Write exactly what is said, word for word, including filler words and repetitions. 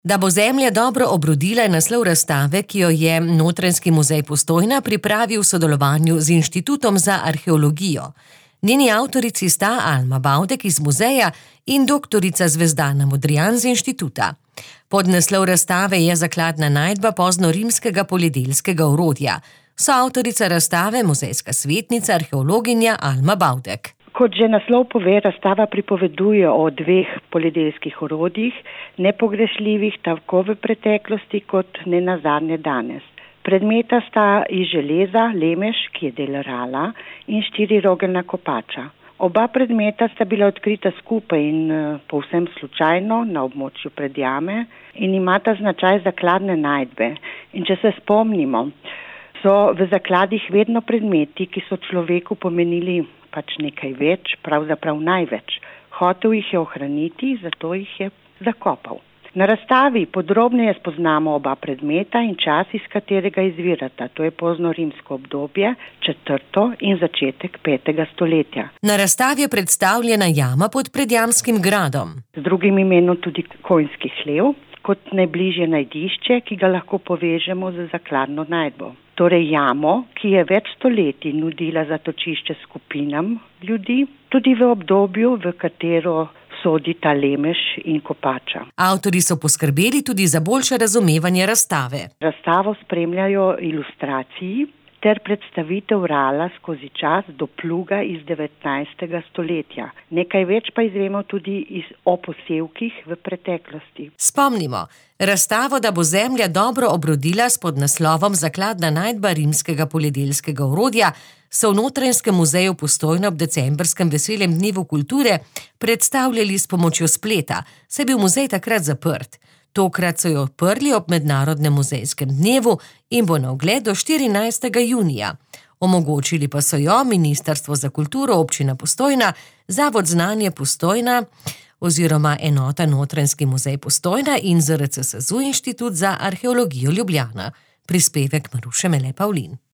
Da bo zemlja dobro obrodila, je naslov razstave, ki jo je Notranjski muzej Postojna pripravil v sodelovanju z Inštitutom za arheologijo. Njeni avtorici sta Alma Bavdek iz muzeja in doktorica Zvezdana Modrijan z inštituta. Podnaslov razstave je zakladna najdba poznorimskega poljedelskega orodja. Soavtorica razstave, muzejska svetnica, arheologinja Alma Bavdek. Kot že naslov pove, razstava pripoveduje o dveh poljedelskih orodjih, nepogrešljivih tako v preteklosti kot nenazadnje danes. Predmeta sta iz železa lemeš, ki je del rala, in štirirogeljna kopača. Oba predmeta sta bila odkrita skupaj in povsem slučajno na območju Predjame in imata značaj zakladne najdbe. In če se spomnimo, so v zakladih vedno predmeti, ki so človeku pomenili pač nekaj več, pravzaprav največ. Hotel jih je ohraniti, zato jih je zakopal. Na razstavi podrobneje spoznamo oba predmeta in čas, iz katerega izvirata. To je poznorimsko obdobje, četrto in začetek petega stoletja. Na razstavi je predstavljena jama pod Predjamskim gradom. Z drugim imenom tudi konjski hlev, kot najbližje najdišče, ki ga lahko povežemo z zakladno najdbo. Torej jamo, ki je več stoletij nudila zatočišče skupinam ljudi, tudi v obdobju, v katero sodita lemeš in kopača. Avtorji so poskrbeli tudi za boljše razumevanje razstave. Razstavo spremljajo ilustraciji ter predstavitev rala skozi čas do pluga iz devetnajstega stoletja. Nekaj več pa izvemo tudi iz, o posevkih v preteklosti. Spomnimo, razstavo, da bo zemlja dobro obrodila s podnaslovom Zakladna najdba rimskega poljedelskega orodja, so v Notranjskem muzeju Postojna ob decembrskem veselem dnevu kulture predstavljali s pomočjo spleta, saj je bil muzej takrat zaprt. Tokrat so jo odprli ob mednarodnem muzejskem dnevu in bo na ogled do štirinajstega junija. Omogočili pa so jo Ministrstvo za kulturo, Občina Postojna, Zavod Znanje Postojna oziroma enota Notranjski muzej Postojna in Z R C S Z U Inštitut za arheologijo Ljubljana. Prispevek Maruše Mele Pavlin.